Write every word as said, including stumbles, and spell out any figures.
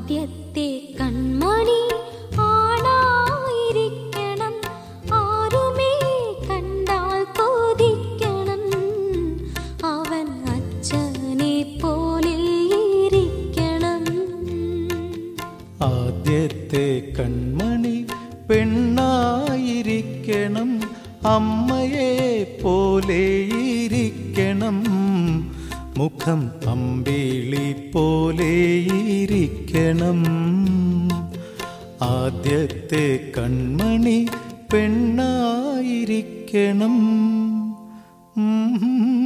ആദ്യത്തെ കൺമണി ആണായിരിക്കണം, ആരുമേ കണ്ടാൽ കൊതിക്കണം, അവൻ അച്ഛനെ പോലെ ഇരിക്കണം. ആദ്യത്തെ കൺമണി പെണ്ണായിരിക്കണം, അമ്മയെ പോലെ ഇരിക്കണം, മുഖം അമ്പിളി പോലെ ഇരിക്കണം. ആദ്യത്തെ കൺമണി പെണ്ണായിരിക്കണം.